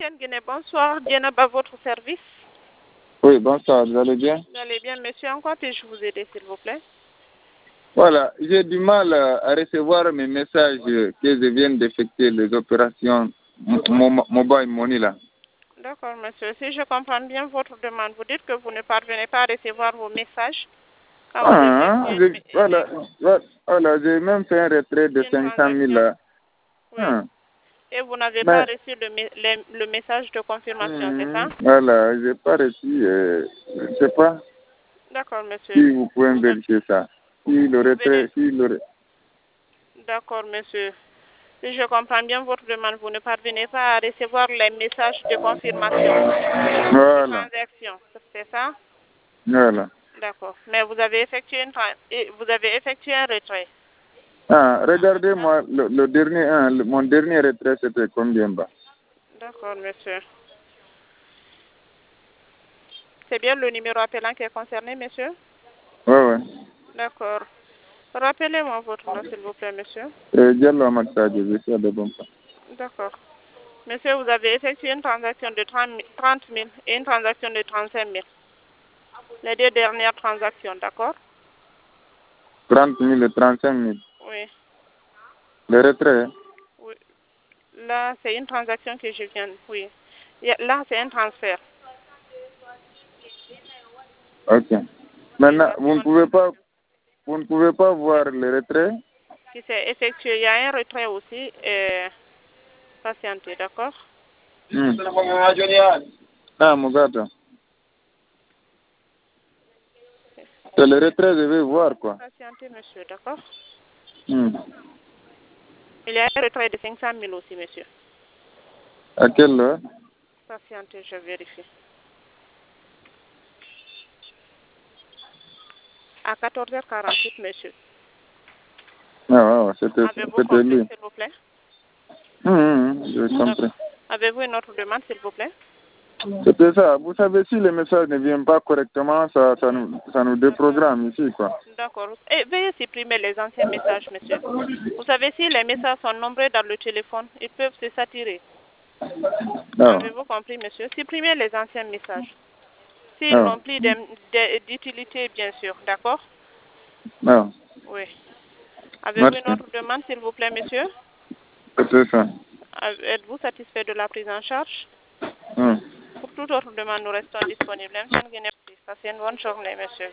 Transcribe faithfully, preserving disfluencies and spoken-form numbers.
Guinée, bonsoir. Diana, à votre service. Oui, bonsoir, vous allez bien? Vous allez bien, monsieur. En quoi puis-je vous aider, s'il vous plaît? Voilà, j'ai du mal à recevoir mes messages que je viens d'effectuer les opérations mobile money là. D'accord, monsieur. Si je comprends bien votre demande, vous dites que vous ne parvenez pas à recevoir vos messages. Quand Ah, vous je, voilà, voilà, j'ai même fait un retrait de cinq cent mille là. Oui. Ah. Et vous n'avez Mais, pas reçu le, le, le message de confirmation, c'est ça? Voilà, je n'ai pas reçu, euh, je ne sais pas. D'accord, monsieur. Si vous pouvez vérifier ça. Si le retrait, si le... D'accord, monsieur. Si je comprends bien votre demande, vous ne parvenez pas à recevoir les messages de confirmation Voilà. de transaction, c'est ça? Voilà. D'accord. Mais vous avez effectué une vous avez effectué un retrait. Ah, regardez-moi le, le dernier, hein, le, mon dernier retrait c'était combien bas? D'accord, monsieur. C'est bien le numéro appelant qui est concerné, monsieur? Oui, oui. D'accord. Rappelez-moi votre nom, s'il vous plaît, monsieur. Euh, Diallo Ahmad Sadio, je suis à Debonka. D'accord. Monsieur, vous avez effectué une transaction de trente mille et une transaction de trente-cinq mille. Les deux dernières transactions, d'accord? trente mille et trente-cinq mille. Oui. Le retrait? Oui. Là, c'est une transaction que je viens, oui. Là, c'est un transfert. Ok. Maintenant, vous ne pouvez pas, vous ne pouvez pas voir le retrait? Qui s'est effectué. Il y a un retrait aussi. Et... Patientez, d'accord? Hmm. Ah, mon gars. C'est le retrait, je vais voir, quoi. Patientez, monsieur, d'accord? Hmm. Il y a un retrait de cinq cent mille aussi, monsieur. À quelle heure? Patientez, je vérifie. À quatorze heures quarante-huit, monsieur. Ah, ouais, c'était lui. S'il vous plaît? Hum, je comprends. Avez-vous une autre demande, s'il vous plaît? C'était ça. Vous savez, si les messages ne viennent pas correctement, ça, ça, nous, ça nous déprogramme ici, quoi. D'accord. Et veuillez supprimer les anciens messages, monsieur. Vous savez, si les messages sont nombreux dans le téléphone, ils peuvent se saturer. Ah. Avez-vous compris, monsieur? Supprimez les anciens messages. S'ils Ah. n'ont plus d'utilité, bien sûr. D'accord? Ah. Oui. Avez-vous une autre demande, s'il vous plaît, monsieur? C'est ça. Êtes-vous satisfait de la prise en charge? Hum. Pour toute autre demande, nous restons disponibles. Passez une bonne journée, monsieur.